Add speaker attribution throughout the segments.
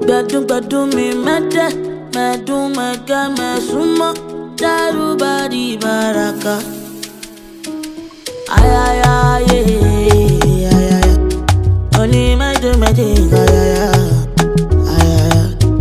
Speaker 1: Gbadun mi mẹ́tẹ́, mẹ́dún mẹ́kẹ́ mẹ́súnmọ́, dárúbà di baraka. Ayayaye, ayaya, oni mẹ́dún ayaya, ayaya.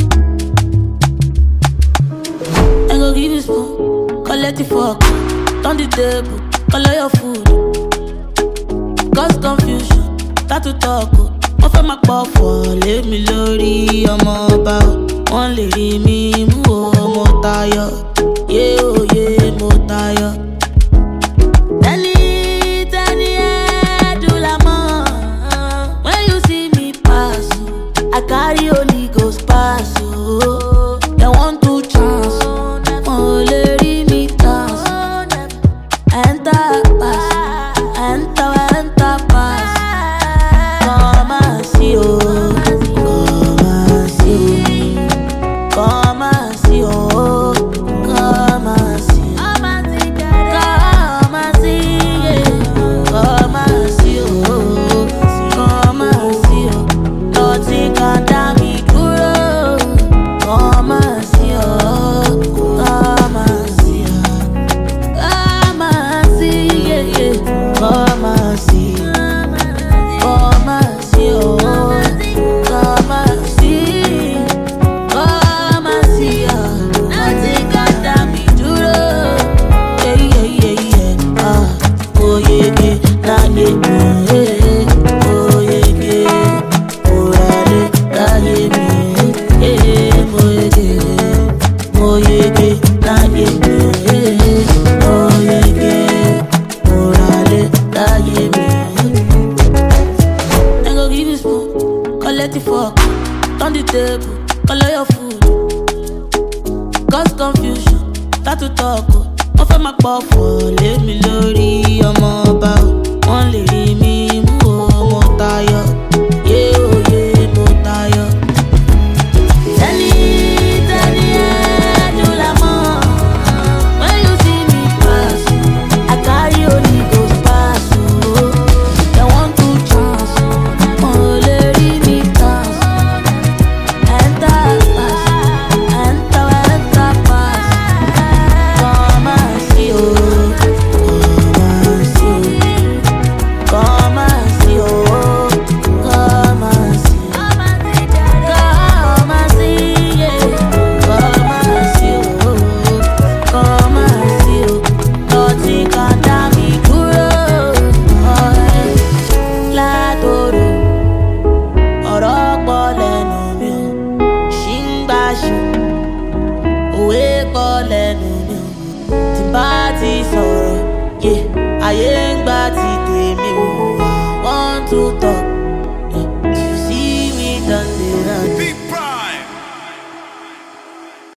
Speaker 1: I go give you spoon, collect the fork, turn the table, color your food. Cause confusion, start to talk. Wọ́n fẹ́ máa pọ̀ fọ̀ lé mi lórí ọmọ ọba o. Wọ́n lè rí mi mú o, mo tayọ. Yé òye mo tayọ. Tẹ́ni ẹ̀dùn la mọ̀. When you see me pass, I carry Holy Ghost pass o. They want to chance, wọ́n ò lè rí mi dance. Enter pass, enter pass. Come and see, oh, come and see, come and see, oh, come and see, come and see, come and see, oh, come and see, oh. Nothing can damn me, duro. Come and see, oh, come and see, come and see, yeah, yeah. Come and see. Come and see, oh, come and see, come and see, nothing can damn me, duro. Yeah, yeah, yeah, yeah. Oh yeah, yeah, nah, yeah, yeah. Oh yeah, yeah. Oh rale, nah, yeah, yeah. Oh yeah, yeah, nah, yeah, yeah. Oh yeah, yeah. Oh rale, nah, yeah, yeah. Give you spoon, collect the fork, turn the table, color your food. Cause confusion, start to talk. Wọ́n fẹ́ máa pọ̀ fọ̀ lé mi lórí ọmọ ọba o. Wọ́n lè rí mi mú o, mo tayọ. Yé òye mo tayọ. Tẹ́ni ẹ̀dùn la mọ̀. When you see me pass, I carry Holy Ghost pass o. They want to chance. Ayé ń gbà tí tèmi ò want to talk.